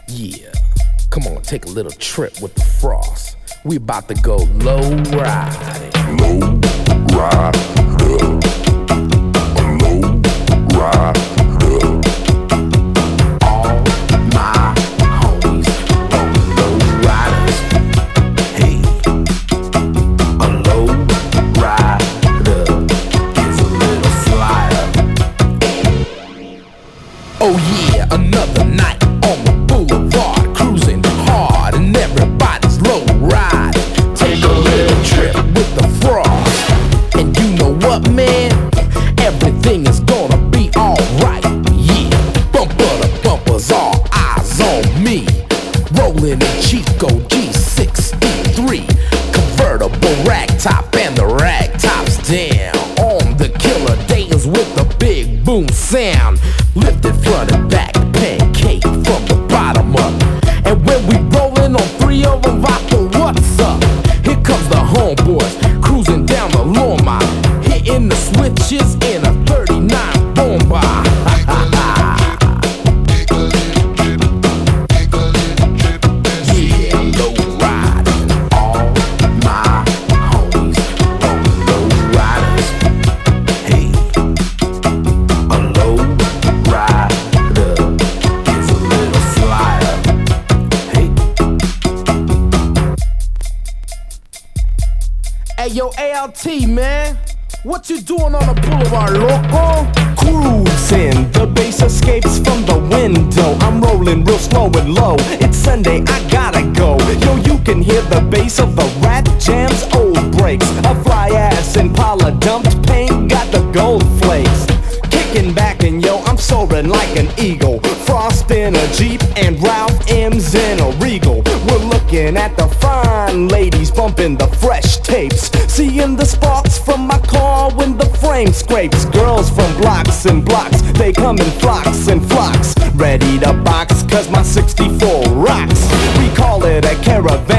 Yeah, come on, take a little trip with the Frost. We about to go low riding. Low rider, a low rider. All my homies rolling low riders. Hey, a low rider is a little flyer. Oh yeah, another night on the boulevard, cruising hard and everybody's low riding. Take a little trip with the Frost, and you know what, man? Everything is gonna be alright. Yeah, bumper to bumpers, all eyes on me. Rolling in Chico G63, convertible rag top and the rag top's down. On the killer days with the big boom sound, lifted front and back, pancake from the bottom up. And when we rollin' on three of them, vodka, what's up? Here comes the homeboys, cruising down the Loma, hitting the switches in a 39 bomba. Yeah, low riding, all my homies rolling low riders. Hey, a low rider is a little flyer. Hey. Hey yo, ALT, man, what you doing on the boulevard, loco? Cruising, the bass escapes from the window. I'm rolling real slow and low. It's Sunday, I gotta go. Yo, you can hear the bass of the Rat Jam's old breaks. A fly ass Impala dumped paint, got the gold flakes. Kicking back and yo, I'm soaring like an eagle. Frost in a Jeep and Ralph M's in a Regal. We're looking at the fine ladies bumping the fresh tapes. Seeing the sparks from my car when the frame scrapes. Girls from blocks and blocks, they come in flocks and flocks. Ready to box, cause my 64 rocks. We call it a caravan